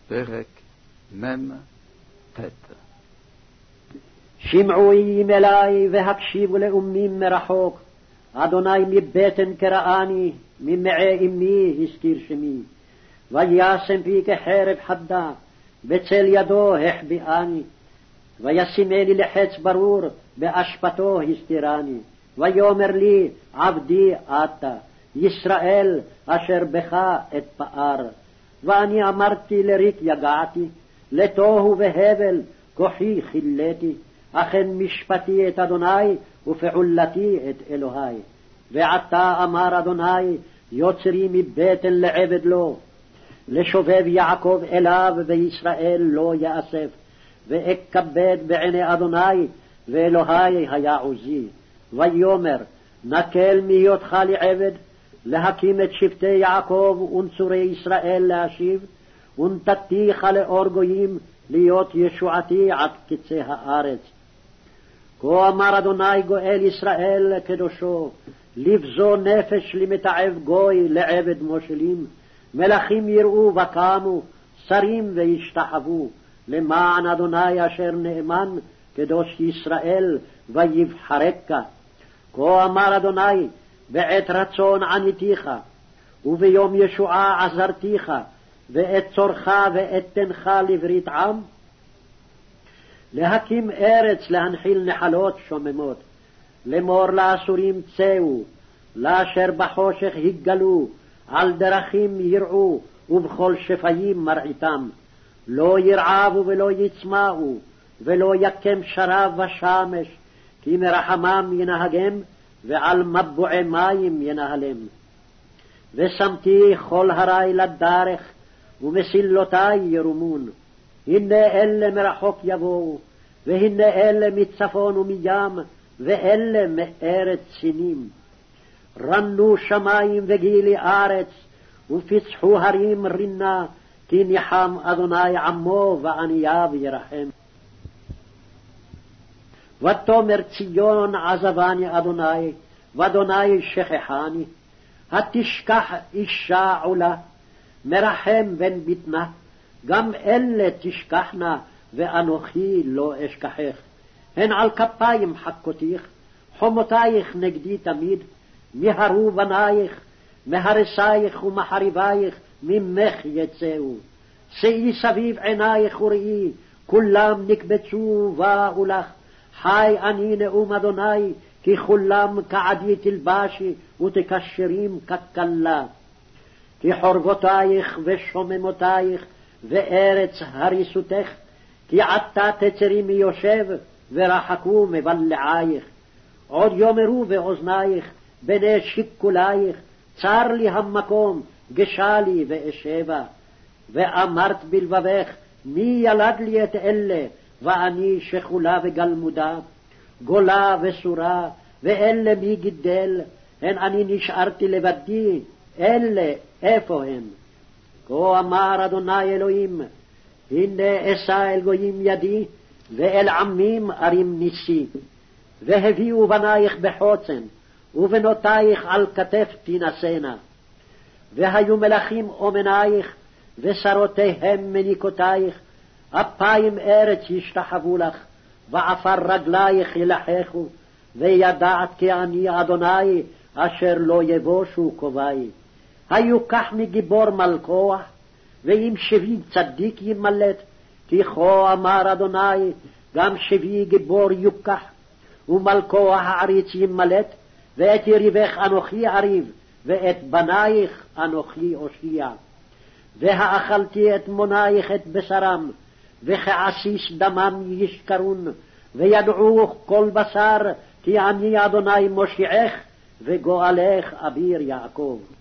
פרק מ"ט. שמעו איים אלי והקשיבו לאומים מרחוק, אדוני מבטן קראני, ממעי אמי הזכיר שמי. וישם פי כחרב חדה, בצל ידו החביאני, וישימני לחץ ברור, באשפתו הסתירני. ויאמר לי עבדי אתה, ישראל אשר בך אתפאר. ואני אמרתי לריק יגעתי, לתוהו והבל כוחי חילתי. אכן משפטי את אדוני ופעולתי את אלוהי. ועתה אמר אדוני, יוצרי מבטן לעבד לו, לשובב יעקב אליו וישראל לא יאסף. ואכבד בעיני אדוני, ואלוהי היה עוזי. ויאמר, נקל מהיותך לעבד, להקים את שבטי יעקב ונצורי ישראל להשיב, ונתתיך לאור גויים, להיות ישועתי עד קצה הארץ. כה אמר אדוני גואל ישראל קדושו, לבזו נפש למתעב גוי לעבד מושלים. מלכים יראו וקמו, שרים וישתחוו, למען אדוני אשר נאמן, קדוש ישראל ויבחרק. כה אמר אדוני, בעת רצון עניתיך, וביום ישועה עזרתיך, ואת צורך ואתנך לברית עם, להקים ארץ, להנחיל נחלות שוממות, לאמור לאסורים צאו, לאשר בחושך התגלו, על דרכים יראו, ובכל שפיים מרעיתם. לא ירעבו ולא יצמאו, ולא יקם שרב ושמש, כי מרחמם ינהגם, ועל מבועי מים ינהלם. ושמתי כל הרי לדרך, ומסילותי ירומון. הנה אלה מרחוק יבואו, והנה אלה מצפון ומים, ואלה מארץ סינים. רנו שמים וגילי ארץ, ופצחו הרים רינה, כי ניחם אדוני עמו וענייו ירחם. ותאמר ציון עזבני אדוני, ואדוני שכחני. התשכח אישה עולה, מרחם בן בטנה, גם אלה תשכחנה, ואנוכי לא אשכחך. הן על כפיים חכותיך, חומותייך נגדי תמיד. מהרו בנייך, מהרסייך ומחריבייך, ממך יצאו. שאי סביב עינייך וראי, כולם נקבצו ובאו לך. חי אני נאום אדוני, כי כולם כעדי תלבשי, ותקשרים ככלה. כי חורבותייך ושוממותייך, וארץ הריסותך, כי עתה תצרי מיושב, ורחקו מבלעייך. עוד יאמרו באוזנייך, בני שיקולייך, צר לי המקום, גשה לי ואשבה. ואמרת בלבבך, מי ילד לי את אלה, ואני שכולה וגלמודה, גולה וסורה, ואלה מי גידל, הן אני נשארתי לבדי, אלה איפה הם? כה אמר אדוני אלוהים, הנה אשא אל גויים ידי, ואל עמים ארים ניסי. והביאו בנייך בחוצן, ובנותייך על כתף תינשאנה. והיו מלכים אומנייך, ושרותיהם מניקותייך, אפיים ארץ ישתחוו לך, ועפר רגלייך ילחכו, וידעת כי אני אדוני, אשר לא יבושו קובעי. היו כך מגיבור מלכוח, ואם שבי צדיק ימלט, כי כה אמר אדוני, גם שבי גיבור יוקח, ומלכוח העריץ ימלט, ואת יריבך אנוכי אריב, ואת בנייך אנוכי אושיע. והאכלתי את מונייך את בשרם, וכעסיס דמם ישכרון, וידעו כל בשר, כי אני אדוני מושיעך, וגואלך אביר יעקב.